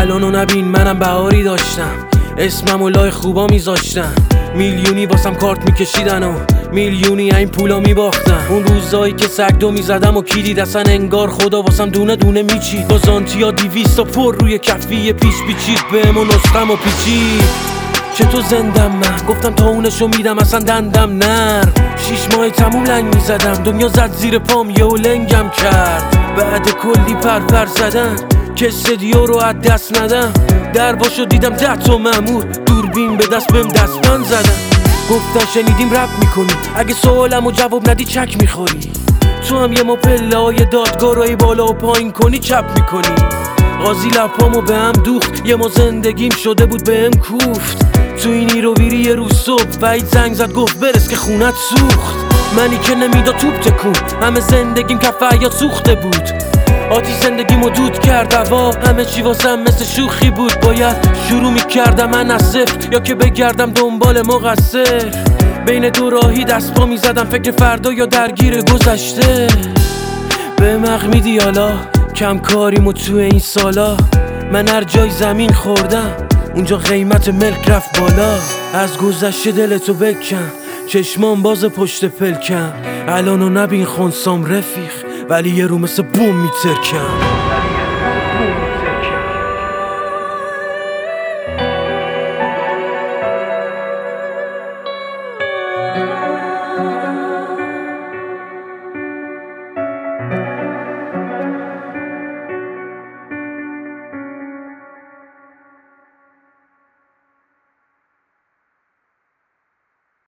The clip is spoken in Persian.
الانو نبین منم بهاری داشتم، اسممو لای خوبا میذاشتم، میلیونی واسم کارت میکشیدن و میلیونی این پولا میباختن. اون روزایی که سگدو میزدم و کلید اصلا انگار خدا واسم دونه دونه میچید. با زانتیا 200 پر روی کفی پیش پیچید بهم و نسخم و پیچید. چطور زندم من گفتم تا اونشو میدم اصلا دندم نر. 6 ماه تموم لنگ میزدم دنیا زد زیر پام یهو لنگم کرد. بعد کلی پرپر زدن کس دیو رو از دست ندم. درباشو دیدم 10 تا مأمور دوربین به دست بهم دستبند زدن. گفتن شنیدیم رپ میکنی اگه سوالمو جواب ندی چک میخوری. تو هم یه ما پله های دادگاهی بالا و پایین کنی چپ میکنی. قاضی لپامو به هم دوخت یه ما زندگیم شده بود بهم کوفت. تو اینی رو بیری یه روز صبح وحید زنگ زد گفت برس که خونت سوخت. منی که نمیدا توپ تکون همه زندگیم کف حیاط سوخته بود. آتیش زندگیمو دود کرد هوا همه چی واسم مثل شوخی بود. باید شروع میکردم من از صفر یا که بگردم دنبال مقصر. بین دو راهی دست پا میزدم فکر فردا یا درگیر گذشته. به مغ میدی حالا کم کاریمو تو این سالا. من هر جای زمین خوردم اونجا قیمت ملک رفت بالا. از گذشته دلتو بکن چشمان باز پشت پلکم. الانو نبین خونسام رفیق ولی یه رو مثل بوم میترکم.